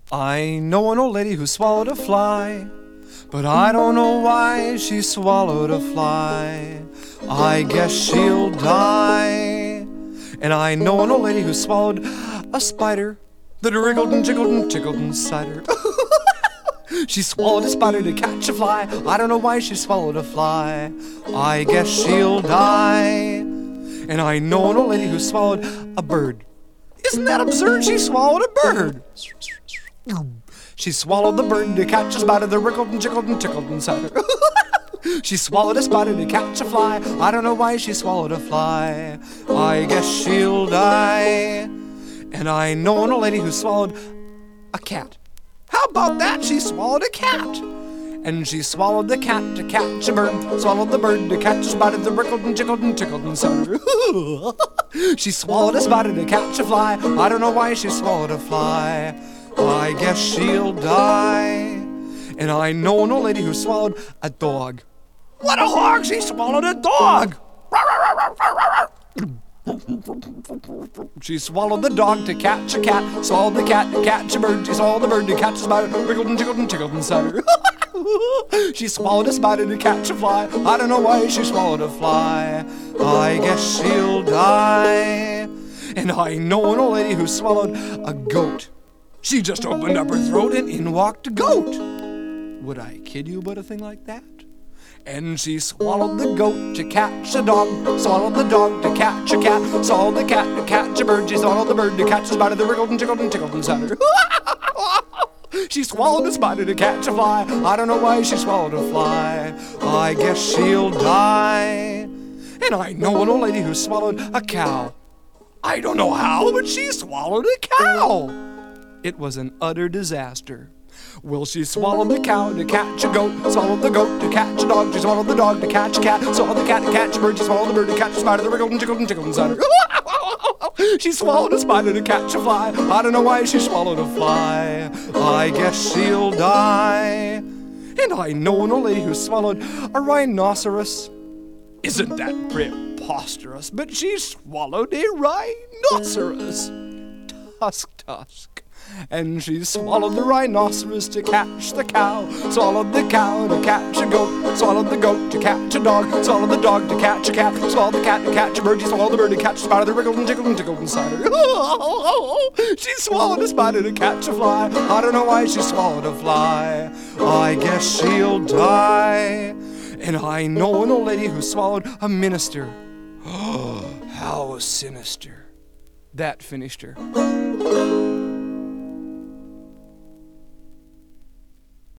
I know an old lady who swallowed a fly, but I don't know why she swallowed a fly. I guess she'll die. And I know an old lady who swallowed a spider that wriggled and jiggled and tickled inside her. She swallowed a spider to catch a fly. I don't know why she swallowed a fly. I guess she'll die. And I know an old lady who swallowed a bird. Isn't that absurd? She swallowed a bird. She swallowed the bird to catch a spider that wriggled and jiggled and tickled inside her. She swallowed a spider to catch a fly. I don't know why she swallowed a fly. I guess she'll die. And I know an old lady who swallowed a cat. How about that? She swallowed a cat. And she swallowed the cat to catch a bird. Swallowed the bird to catch a spider that wriggled and jiggled and tickled inside her. She swallowed a spider to catch a fly. I don't know why she swallowed a fly. I guess she'll die. And I know an old lady who swallowed a dog. What a hog! She swallowed a dog! She swallowed the dog to catch a cat. Swallowed the cat to catch a bird. She swallowed the bird to catch a spider. Wriggled and jiggled and tickled inside her. She swallowed a spider to catch a fly. I don't know why she swallowed a fly. I guess she'll die. And I know an old lady who swallowed a goat. She just opened up her throat and in walked a goat. Would I kid you about a thing like that? And she swallowed the goat to catch a dog. Swallowed the dog to catch a cat. Swallowed the cat to catch a bird. She swallowed the bird to catch a spider that wriggled and jiggled and tickled inside her. She swallowed a spider to catch a fly. I don't know why she swallowed a fly. I guess she'll die. And I know an old lady who swallowed a cow. I don't know how, but she swallowed a cow. It was an utter disaster. Well, she swallowed the cow to catch a goat. Swallowed the goat to catch a dog. She swallowed the dog to catch a cat. Swallowed the cat to catch a bird. She swallowed the bird to catch a spider that wriggled and jiggled and tickled inside her. She swallowed a spider to catch a fly. I don't know why she swallowed a fly. I guess she'll die. And I know an old lady who swallowed a rhinoceros. Isn't that preposterous? But she swallowed a rhinoceros. Tusk. And she swallowed the rhinoceros to catch the cow. Swallowed the cow to catch a goat. Swallowed the goat to catch a dog. Swallowed the dog to catch a cat. Swallowed the cat to catch a bird. She swallowed the bird to catch a spider that wriggled and jiggled and tickled inside her. She swallowed a spider to catch a fly. I don't know why she swallowed a fly. I guess she'll die. And I know an old lady who swallowed a minister. How sinister. That finished her.